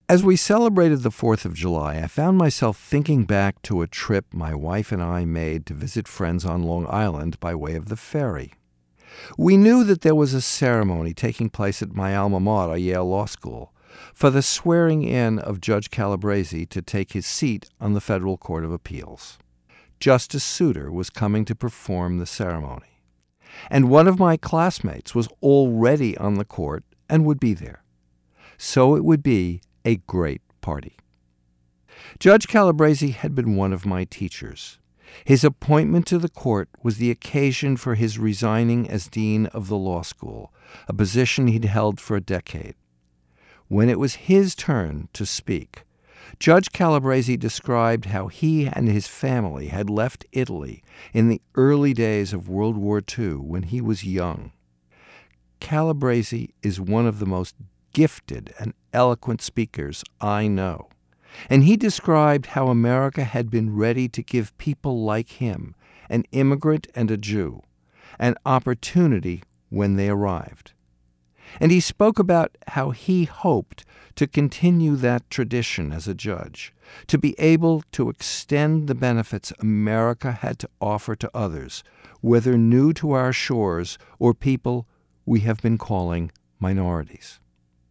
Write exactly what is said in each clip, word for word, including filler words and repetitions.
As we celebrated the fourth of July, I found myself thinking back to a trip my wife and I made to visit friends on Long Island by way of the ferry. We knew that there was a ceremony taking place at my alma mater, Yale Law School, for the swearing in of Judge Calabresi to take his seat on the Federal Court of Appeals. Justice Souter was coming to perform the ceremony, and one of my classmates was already on the court and would be there. So it would be a great party. Judge Calabresi had been one of my teachers. His appointment to the court was the occasion for his resigning as dean of the law school, a position he'd held for a decade. When it was his turn to speak, Judge Calabresi described how he and his family had left Italy in the early days of World War Two when he was young. Calabresi is one of the most gifted and eloquent speakers I know, and he described how America had been ready to give people like him, an immigrant and a Jew, an opportunity when they arrived. And he spoke about how he hoped to continue that tradition as a judge, to be able to extend the benefits America had to offer to others, whether new to our shores or people we have been calling minorities.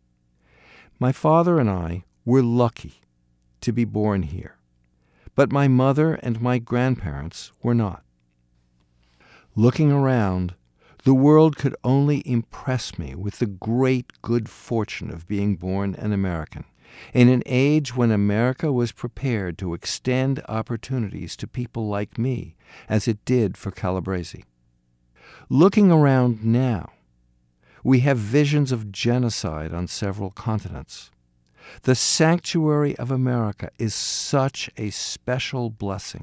My father and I were lucky to be born here, but my mother and my grandparents were not. Looking around, the world could only impress me with the great good fortune of being born an American, in an age when America was prepared to extend opportunities to people like me, as it did for Calabresi. Looking around now, we have visions of genocide on several continents. The sanctuary of America is such a special blessing.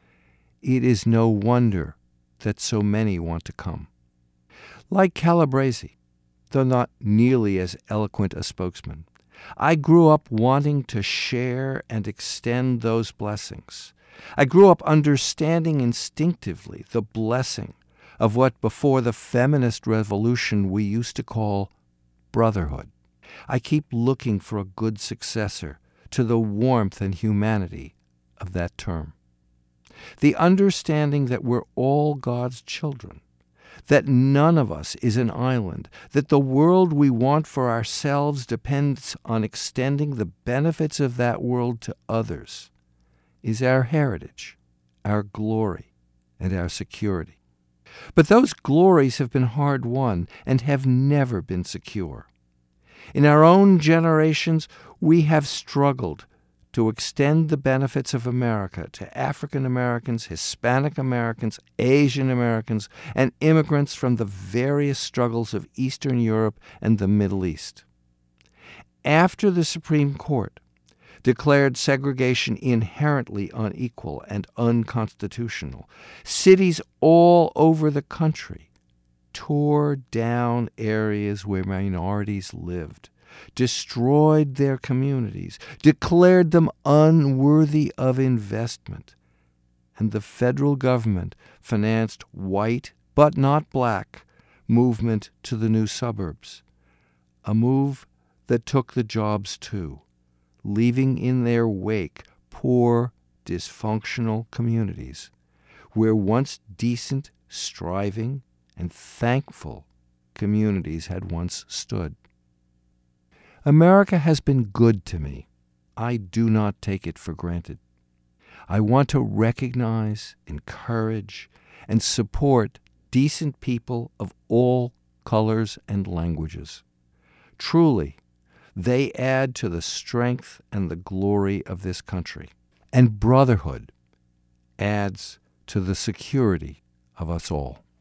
It is no wonder that so many want to come. Like Calabresi, though not nearly as eloquent a spokesman, I grew up wanting to share and extend those blessings. I grew up understanding instinctively the blessing of what before the feminist revolution we used to call brotherhood. I keep looking for a good successor to the warmth and humanity of that term. The understanding that we're all God's children, that none of us is an island, that the world we want for ourselves depends on extending the benefits of that world to others, is our heritage, our glory, and our security. But those glories have been hard-won and have never been secure. In our own generations, we have struggled to extend the benefits of America to African Americans, Hispanic Americans, Asian Americans, and immigrants from the various struggles of Eastern Europe and the Middle East. After the Supreme Court declared segregation inherently unequal and unconstitutional, cities all over the country tore down areas where minorities lived, destroyed their communities, declared them unworthy of investment, and the federal government financed white, but not black, movement to the new suburbs, a move that took the jobs too, leaving in their wake poor, dysfunctional communities where once decent, striving, and thankful communities had once stood. America has been good to me. I do not take it for granted. I want to recognize, encourage, and support decent people of all colors and languages. Truly, they add to the strength and the glory of this country. And brotherhood adds to the security of us all.